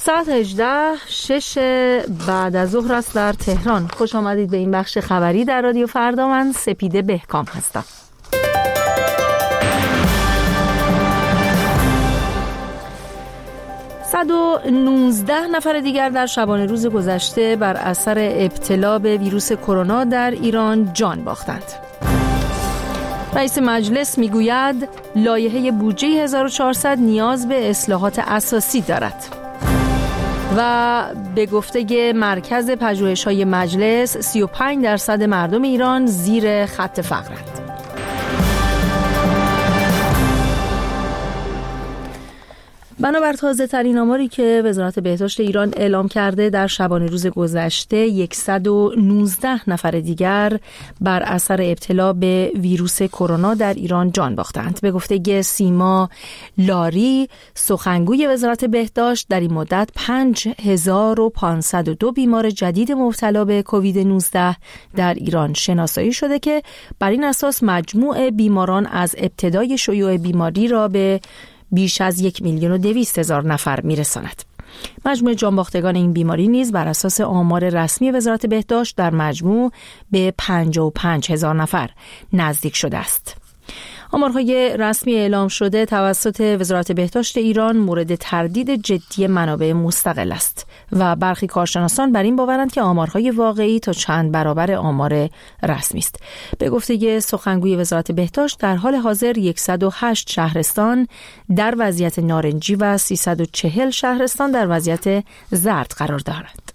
ساعت 18:06 بعد از ظهر است در تهران. خوش آمدید به این بخش خبری در رادیو فردا. من سپیده بهکام هستم. 119 نفر دیگر در شبانه روز گذشته بر اثر ابتلا به ویروس کرونا در ایران جان باختند. رئیس مجلس میگوید لایحه بودجه 1400 نیاز به اصلاحات اساسی دارد. و به گفته مرکز پژوهش‌های مجلس 35% مردم ایران زیر خط فقرند. بنابر تازه ترین آماری که وزارت بهداشت ایران اعلام کرده، در شبانه روز گذشته 119 نفر دیگر بر اثر ابتلا به ویروس کرونا در ایران جان باختند. به گفته سیما لاری، سخنگوی وزارت بهداشت، در این مدت 5502 بیمار جدید مبتلا به کووید 19 در ایران شناسایی شده که بر این اساس مجموع بیماران از ابتدای شیوع بیماری را به بیش از 1,200,000 نفر میرساند. مجموع جانباختگان این بیماری نیز بر اساس آمار رسمی وزارت بهداشت در مجموع به 55,000 نفر نزدیک شده است. آمارهای رسمی اعلام شده توسط وزارت بهداشت ایران مورد تردید جدی منابع مستقل است و برخی کارشناسان بر این باورند که آمارهای واقعی تا چند برابر آمار رسمی است. به گفته سخنگوی وزارت بهداشت، در حال حاضر 108 شهرستان در وضعیت نارنجی و 340 شهرستان در وضعیت زرد قرار دارند.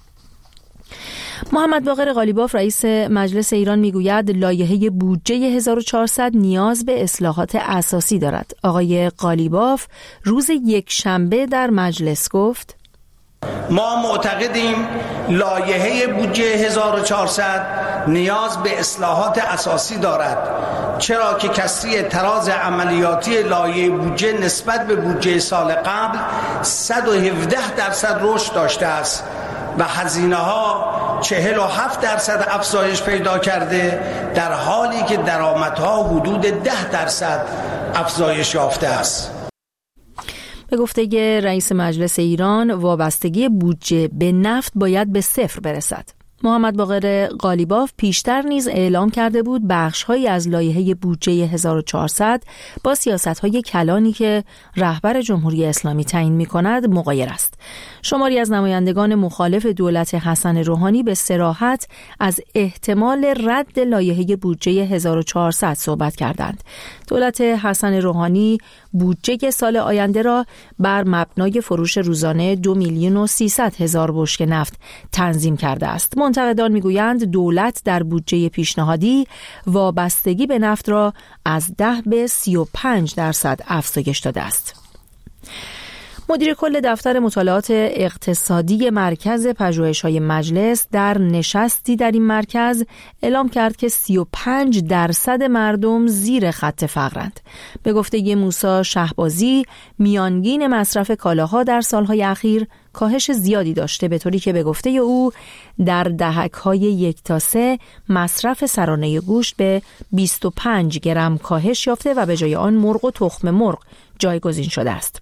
محمد باقر قالیباف رئیس مجلس ایران میگوید لایحه بودجه 1400 نیاز به اصلاحات اساسی دارد. آقای قالیباف روز یکشنبه در مجلس گفت: ما معتقدیم لایحه بودجه 1400 نیاز به اصلاحات اساسی دارد، چرا که کسری تراز عملیاتی لایحه بودجه نسبت به بودجه سال قبل 117% رشد داشته است و هزینه‌ها 47% افزایش پیدا کرده، در حالی که درآمدها حدود 10% افزایش یافته است. به گفته رئیس مجلس ایران، وابستگی بودجه به نفت باید به صفر برسد. محمد باقر قالیباف پیشتر نیز اعلام کرده بود بخش‌هایی از لایحه بودجه 1400 با سیاست‌های کلانی که رهبر جمهوری اسلامی تعیین می‌کند مغایر است. شماری از نمایندگان مخالف دولت حسن روحانی به صراحت از احتمال رد لایحه بودجه 1400 صحبت کردند. دولت حسن روحانی بودجه سال آینده را بر مبنای فروش روزانه 2,300,000 بشکه نفت تنظیم کرده است. منتقدان میگویند دولت در بودجه پیشنهادی وابستگی به نفت را از 10 به 35% افزایش داده است. مدیر کل دفتر مطالعات اقتصادی مرکز پژوهش‌های مجلس در نشستی در این مرکز اعلام کرد که 35% مردم زیر خط فقرند. به گفته موسی شهبازی، میانگین مصرف کالاها در سالهای اخیر کاهش زیادی داشته، به طوری که به گفته او در دهک‌های 1 تا 3 مصرف سرانه گوشت به 25 گرم کاهش یافته و به جای آن مرغ و تخم مرغ جایگزین شده است.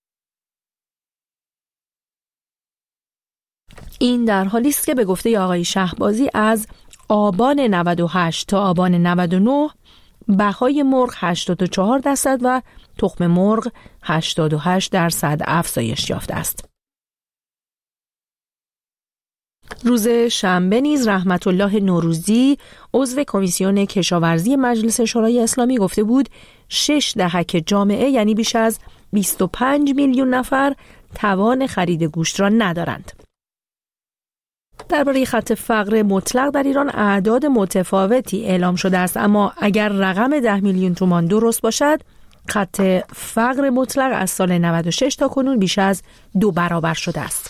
این در حالی است که به گفته آقای شهبازی از آبان 98 تا آبان 99 بهای مرغ 84% و تخم مرغ 88% افزایش یافته است. روز شنبه نیز رحمت الله نوروزی عضو کمیسیون کشاورزی مجلس شورای اسلامی گفته بود 6 دهک جامعه، یعنی بیش از 25 میلیون نفر، توان خرید گوشت را ندارند. درباره خط فقر مطلق در ایران اعداد متفاوتی اعلام شده است، اما اگر رقم 10 میلیون تومان درست باشد، خط فقر مطلق از سال 96 تا کنون بیش از 2 برابر شده است.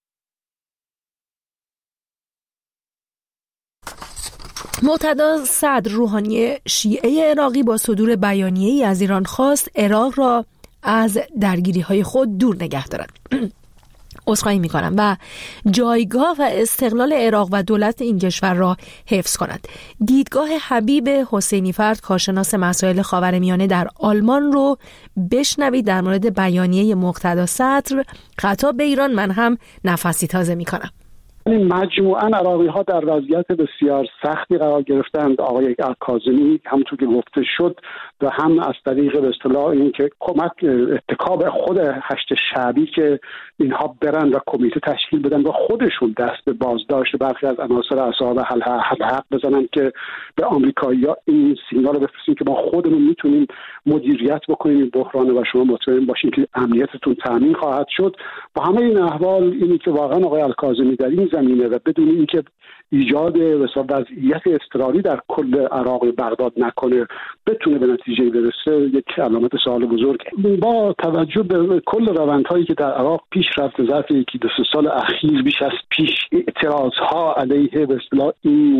مقتدا صدر روحانی شیعه عراقی با صدور بیانیه‌ای از ایران خواست عراق را از درگیری‌های خود دور نگه دارد. عذرخواهی میکنم و جایگاه و استقلال عراق و دولت این کشور را حفظ کند. دیدگاه حبیب حسینی فرد کارشناس مسائل خاورمیانه در آلمان رو بشنوید در مورد بیانیه مقتدا صدر خطاب به ایران. من هم نفسی تازه میکنم. مجموعاً عراقی ها در وضعیت بسیار سختی قرار گرفتند. آقای الکاظمی همونطور که گفته شد و هم از طریق به اصطلاح این که کمک اتکاب خود هشت شعبی که اینها برن و کمیته تشکیل بدن و خودشون دست به بازداشت برخی از عناصر اصحاب حق بزنن که به آمریکایی‌ها این سیگنال رو بفرستیم که ما خودمون میتونیم مدیریت بکنیم این بحران و شما مطمئن باشین که امنیتتون تامین خواهد شد. با همه این احوال اینی که واقعا آقای الکاظمی در این زمینه و بدون اینکه ایجاد وضعیت اضطراری در کل عراق و بغداد نکنه بتونه به نتیجه برسه، یک علامت سوال بزرگ. با توجه به کل روندهایی که در عراق پیش رفته ظرف یکی دو سه سال اخیر، بیش از پیش اعتراضها علیه به اصطلاح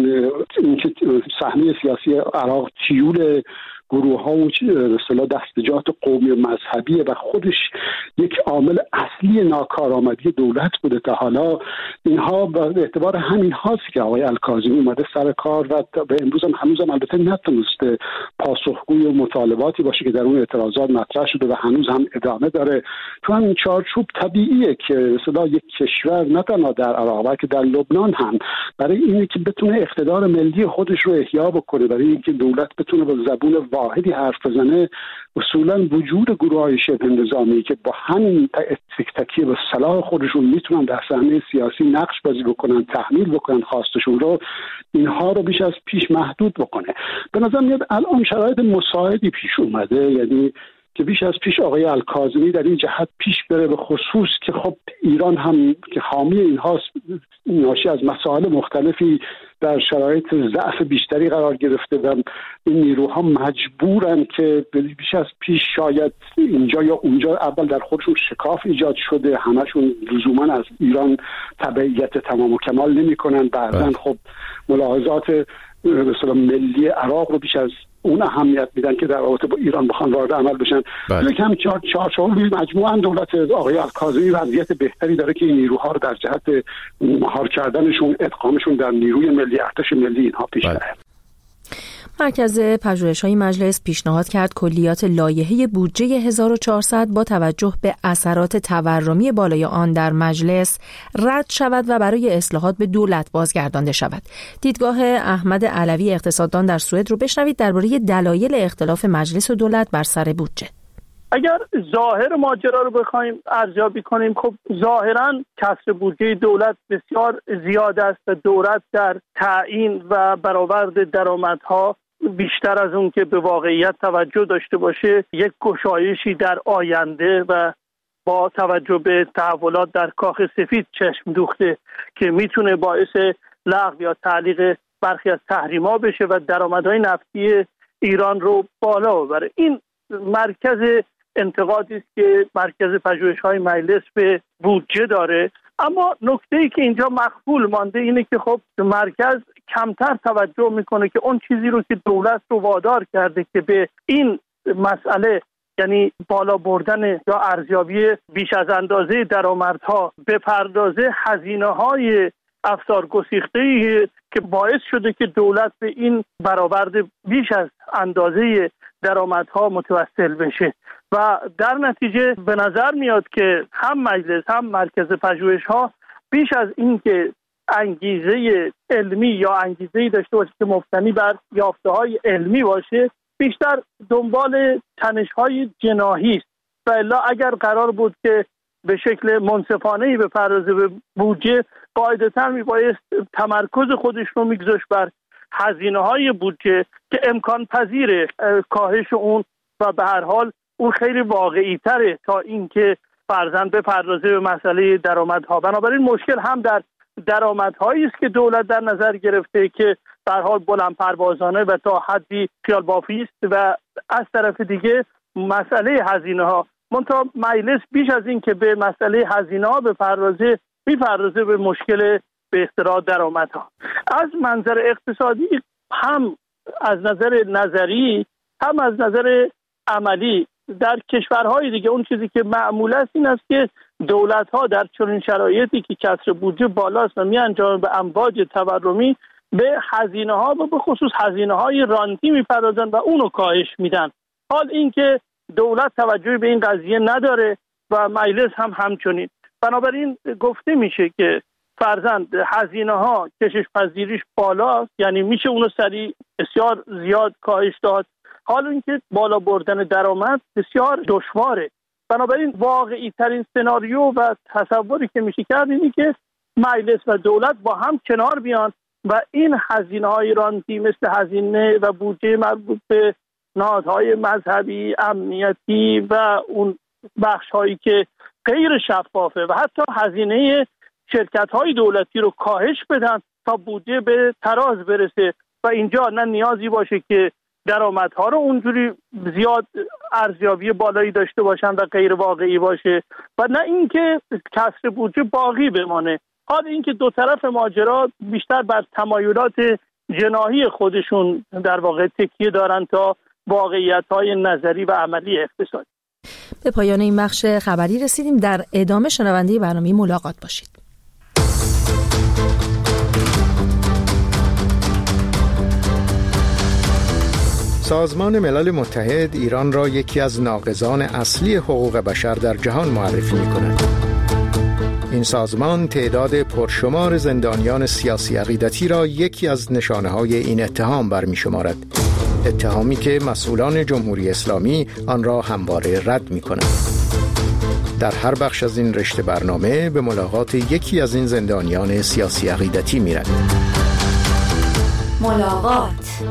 این که صحنه سیاسی عراق تیول گروه ها و به اصطلاح دستجات قومی و مذهبیه و خودش یک عامل اصلی ناکارآمدی دولت بوده تا حالا. اینها به اعتبار همین هاست که آقای الکاظمی اومده سر کار و به امروز هم هنوزم البته نتونسته پاسخگوی و مطالباتی باشه که در اون اعتراضات مطرح شده و هنوز هم ادامه داره. تو همین چارچوب طبیعیه که مثلا یک کشور نه تنها در عراق بلکه در لبنان هم برای اینکه که بتونه اقتدار ملی خودش رو احیا بکنه، برای اینکه دولت بتونه با زبون واحدی حرف بزنه، اصولا وجود گروه‌های شبه نظامی که با همین تکیه به صلاح خودشون میتونن در صحنه سیاسی نقش بازی بکنن، تحمیل بکنن خواستشون رو، اینها رو بیش از پیش محدود بکنه. به نظر میاد الان شرایط مساعدی پیش اومده، یعنی که بیش از پیش آقای الکاظمی در این جهت پیش بره، به خصوص که خب ایران هم که حامی اینهاست، ناشی از مسائل مختلفی در شرایط ضعف بیشتری قرار گرفته و این نیروها مجبورن که بیش از پیش شاید اینجا یا اونجا اول در خودشون شکاف ایجاد شده، همشون لزوما از ایران تبعیت تمام و کمال نمی‌کنن، بعدن خب ملاحظات مثلا ملی عراق رو بیش از اون اهمیت میدن که در رابطه با ایران بخوان وارد عمل بشن. یکم چارچوبی مجموعاً دولت آقای الکاظمی وضعیت بهتری داره که این نیروها رو در جهت مهار کردنشون، ادغامشون در نیروی ملی، ارتش ملی اینها پیش بره. مرکز پژوهش‌های مجلس پیشنهاد کرد کلیات لایحه بودجه 1400 با توجه به اثرات تورمی بالای آن در مجلس رد شود و برای اصلاحات به دولت بازگردانده شود. دیدگاه احمد علوی اقتصاددان در سوئد رو بشنوید درباره دلایل اختلاف مجلس و دولت بر سر بودجه. اگر ظاهر ماجرا رو بخوایم ارزیابی کنیم، خب ظاهراً کسر بودجه دولت بسیار زیاد است و دولت در تعیین و برآورد درآمدها بیشتر از اون که به واقعیت توجه داشته باشه، یک گشایشی در آینده و با توجه به تحولات در کاخ سفید چشم دوخته که میتونه باعث لغو یا تعلیق برخی از تحریم‌ها بشه و درآمدهای نفتی ایران رو بالا ببره. این مرکز انتقادی است که مرکز پژوهش‌های مجلس به بودجه داره. اما نکته‌ای که اینجا مخفول مانده اینه که خب مرکز کمتر توجه میکنه که اون چیزی رو که دولت رو وادار کرده که به این مسئله، یعنی بالا بردن یا ارزیابی بیش از اندازه درآمدها، به پردازه هزینه‌های افزار گسیخته‌ای که باعث شده که دولت به این برآورد بیش از اندازه درآمدها متوسل بشه و در نتیجه به نظر میاد که هم مجلس هم مرکز پژوهش‌ها بیش از این که انگیزه علمی یا انگیزه‌ای داشته باشه که مبتنی بر یافته‌های علمی باشه، بیشتر دنبال تنش‌های جناحی است. و الا اگر قرار بود که به شکل منصفانه‌ای به پردازه به بودجه، قاعدتاً میبایست تمرکز خودش رو میگذاشت بر هزینه‌های بودجه که امکان پذیره کاهش اون و به هر حال اون خیلی واقعی تره تا اینکه فرضاً به پردازه به مسئله درآمدها. بنابراین مشکل هم در درآمدهایی است که دولت در نظر گرفته که به هر حال بلند پروازانه و تا حدی خیال بافی است و از طرف دیگه مسئله هزینه‌ها. منتها مجلس بیش از این که به مسئله هزینه‌ها می‌پردازه به مشکل به اصطلاح درآمدها. از منظر اقتصادی هم از نظر نظری هم از نظر عملی در کشورهای دیگه اون چیزی که معمول است این است که دولت‌ها در چنین شرایطی که کسر بودجه بالاست و می‌انجامن به امواج تورمی به هزینه‌ها و به خصوص هزینه‌های رانتی می‌پردازن و اونو کاهش میدن. حال اینکه دولت توجهی به این قضیه نداره و مجلس هم همچنین. بنابراین گفته میشه که فرضاً هزینه‌ها کشش پذیریش بالاست، یعنی میشه اونو سریع بسیار زیاد کاهش داد. حال اینکه بالا بردن درآمد بسیار دشواره. بنابراین واقعی ترین سناریو و تصوری که میشه کرد اینه که مجلس و دولت با هم کنار بیان و این هزینه‌های رانتی مثل هزینه و بودجه مربوط به نهادهای مذهبی، امنیتی و اون بخش‌هایی که غیر شفافه و حتی هزینه شرکت‌های دولتی رو کاهش بدن تا بودجه به تراز برسه و اینجا نه نیازی باشه که درآمدها رو اونجوری زیاد ارزیابی بالایی داشته باشن و غیر واقعی باشه و نه اینکه کسر بودجه باقی بمانه. حال اینکه دو طرف ماجرا بیشتر بر تمایلات جناحی خودشون در واقع تکیه دارن تا واقعیت‌های نظری و عملی اقتصادی. به پایان این بخش خبری رسیدیم. در ادامه شنونده برنامه ملاقات باشید. سازمان ملل متحد ایران را یکی از ناقضان اصلی حقوق بشر در جهان معرفی می‌کند. این سازمان تعداد پرشمار زندانیان سیاسی عقیدتی را یکی از نشانه‌های این اتهام برمی‌شمارد. اتهامی که مسئولان جمهوری اسلامی آن را همواره رد می‌کنند. در هر بخش از این رشته برنامه به ملاقات یکی از این زندانیان سیاسی عقیدتی می‌رویم. ملاقات.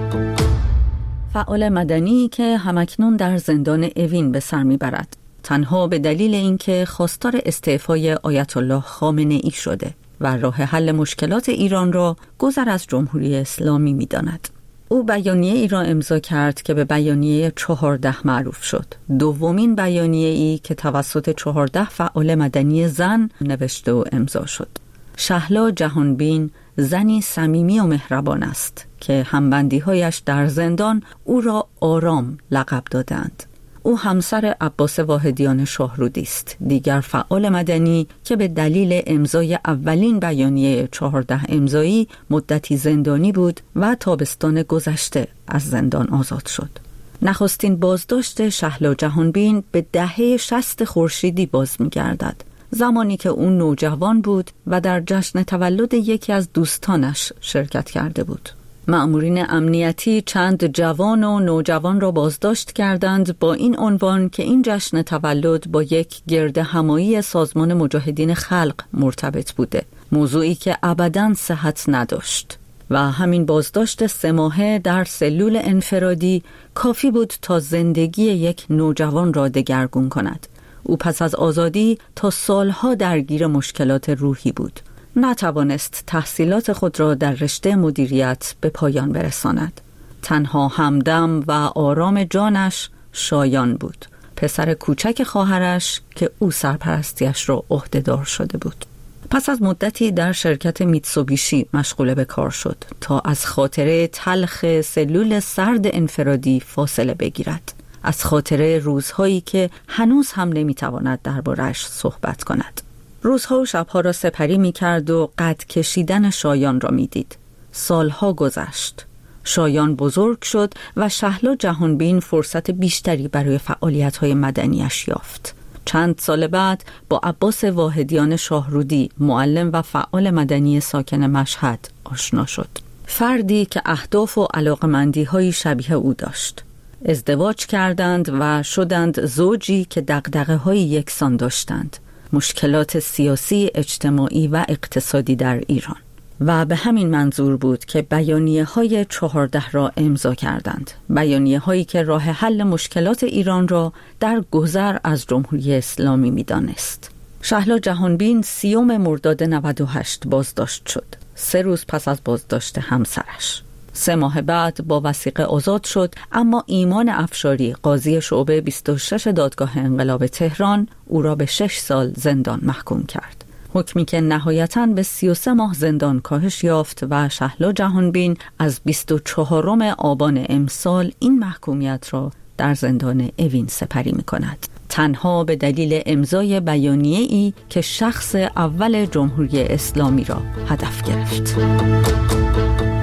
فعال مدنی که همکنون در زندان اوین به سر میبرد، تنها به دلیل اینکه خواستار استعفای آیت الله خامنه ای شده و راه حل مشکلات ایران را گذر از جمهوری اسلامی میداند. او بیانیه ای را امضا کرد که به بیانیه 14 معروف شد. دومین بیانیه ای که توسط 14 فعال مدنی زن نوشته و امضا شد. شهلا جهانبین زنی صمیمی و مهربان است که همبندی‌هایش در زندان او را آرام لقب دادند. او همسر عباس واحدیان شاهرودی است، دیگر فعال مدنی که به دلیل امضای اولین بیانیه 14 امضایی مدتی زندانی بود و تابستان گذشته از زندان آزاد شد. نخستین بازداشت شهلا جهانبین به دهه 60 خورشیدی باز می‌گردد، زمانی که او نوجوان بود و در جشن تولد یکی از دوستانش شرکت کرده بود. مأمورین امنیتی چند جوان و نوجوان را بازداشت کردند با این عنوان که این جشن تولد با یک گردهمایی سازمان مجاهدین خلق مرتبط بوده، موضوعی که ابداً صحت نداشت و همین بازداشت 3 ماهه در سلول انفرادی کافی بود تا زندگی یک نوجوان را دگرگون کند. او پس از آزادی تا سالها درگیر مشکلات روحی بود. نتوانست تحصیلات خود را در رشته مدیریت به پایان برساند. تنها همدم و آرام جانش شایان بود، پسر کوچک خواهرش که او سرپرستیش را عهده‌دار شده بود. پس از مدتی در شرکت میتسوبیشی مشغول به کار شد تا از خاطره تلخ سلول سرد انفرادی فاصله بگیرد، از خاطره روزهایی که هنوز هم نمیتواند درباره‌اش صحبت کند. روزها و شبها را سپری می‌کرد و قد کشیدن شایان را می‌دید. سالها گذشت. شایان بزرگ شد و شهلا جهانبین فرصت بیشتری برای فعالیت‌های مدنیش یافت. چند سال بعد با عباس واحدیان شاهرودی، معلم و فعال مدنی ساکن مشهد، آشنا شد. فردی که اهداف و علاقمندی‌های شبیه او داشت. ازدواج کردند و شدند زوجی که دغدغه‌های یکسان داشتند: مشکلات سیاسی، اجتماعی و اقتصادی در ایران. و به همین منظور بود که بیانیه‌های 14 را امضا کردند. بیانیه‌هایی که راه حل مشکلات ایران را در گذر از جمهوری اسلامی می‌دانست. شهلا جهانبین 30 مرداد 98 بازداشت شد، 3 روز پس از بازداشت همسرش. 3 ماه بعد با وثیقه آزاد شد، اما ایمان افشاری، قاضی شعبه 26 دادگاه انقلاب تهران، او را به 6 سال زندان محکوم کرد. حکمی که نهایتاً به 33 ماه زندان کاهش یافت و شهلا جهانبین از 24 آبان امسال این محکومیت را در زندان اوین سپری می‌کند. تنها به دلیل امضای بیانیه‌ای که شخص اول جمهوری اسلامی را هدف گرفت.